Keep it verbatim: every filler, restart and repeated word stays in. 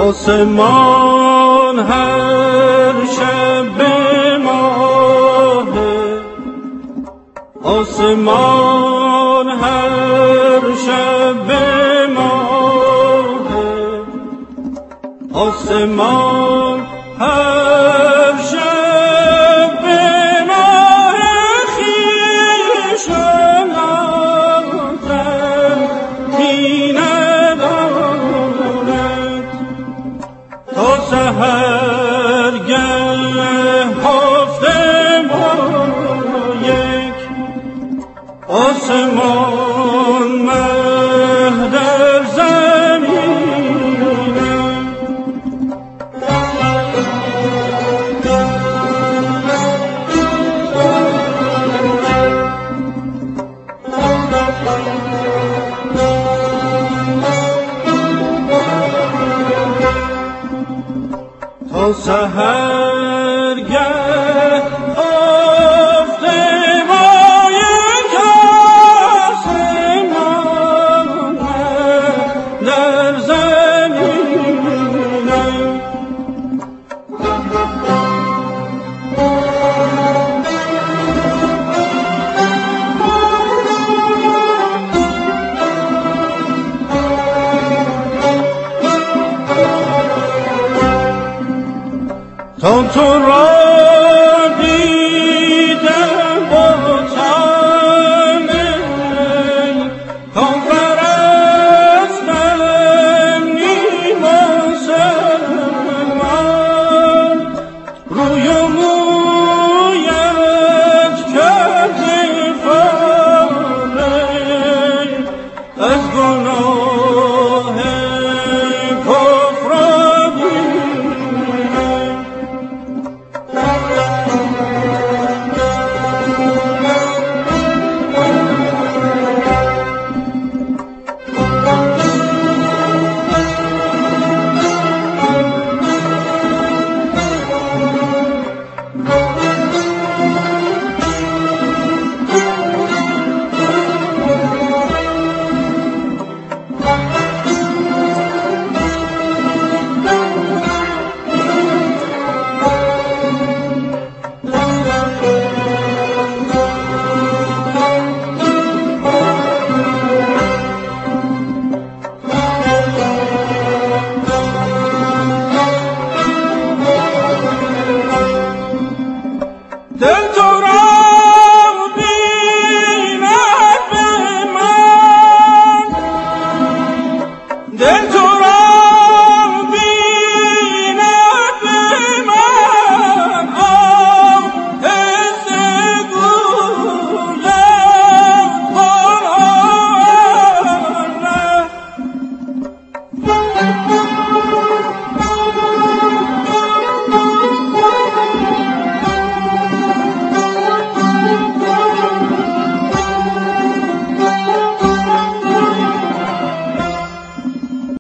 آسمان هر شب به ماهه، آسمان هر شب به ماهه، آسمان هر شب به ماهه. خویشم ناتنی ندارد تا سحرگه هفته ما یک آسمان مه در زمینم. تا سحرگه هفته ما یک آسمان در زمینم. تا تو را